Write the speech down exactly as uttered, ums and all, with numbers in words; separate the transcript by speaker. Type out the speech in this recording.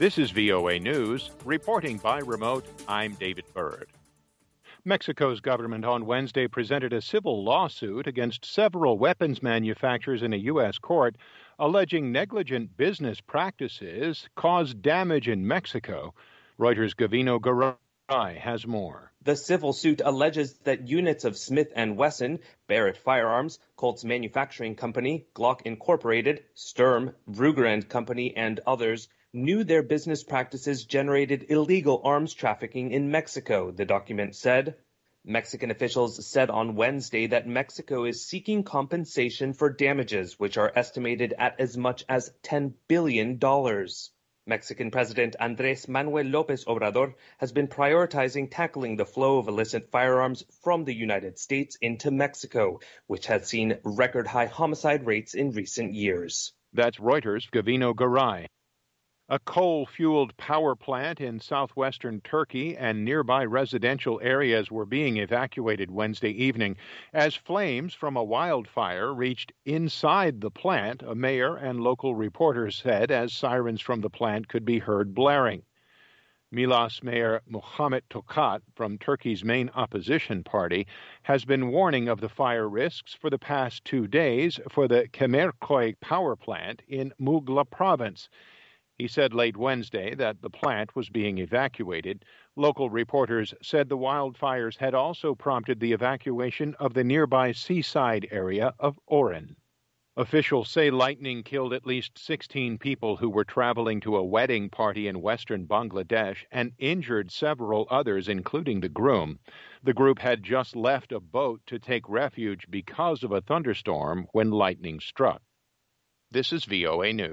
Speaker 1: This is V O A News. Reporting by remote, I'm David Bird. Mexico's government on Wednesday presented a civil lawsuit against several weapons manufacturers in a U S court, alleging negligent business practices caused damage in Mexico. Reuters' Gavino Garay has more.
Speaker 2: The civil suit alleges that units of Smith and Wesson, Barrett Firearms, Colt's Manufacturing Company, Glock Incorporated, Sturm, Ruger and Company, and others knew their business practices generated illegal arms trafficking in Mexico, the document said. Mexican officials said on Wednesday that Mexico is seeking compensation for damages, which are estimated at as much as ten billion dollars. Mexican President Andrés Manuel López Obrador has been prioritizing tackling the flow of illicit firearms from the United States into Mexico, which has seen record-high homicide rates in recent years.
Speaker 1: That's Reuters' Gavino Garay. A coal-fueled power plant in southwestern Turkey and nearby residential areas were being evacuated Wednesday evening as flames from a wildfire reached inside the plant, a mayor and local reporters said, as sirens from the plant could be heard blaring. Milas Mayor Muhammet Tokat from Turkey's main opposition party has been warning of the fire risks for the past two days for the Kemerköy power plant in Muğla province. He said late Wednesday that the plant was being evacuated. Local reporters said the wildfires had also prompted the evacuation of the nearby seaside area of Oran. Officials say lightning killed at least sixteen people who were traveling to a wedding party in western Bangladesh and injured several others, including the groom. The group had just left a boat to take refuge because of a thunderstorm when lightning struck. This is V O A News.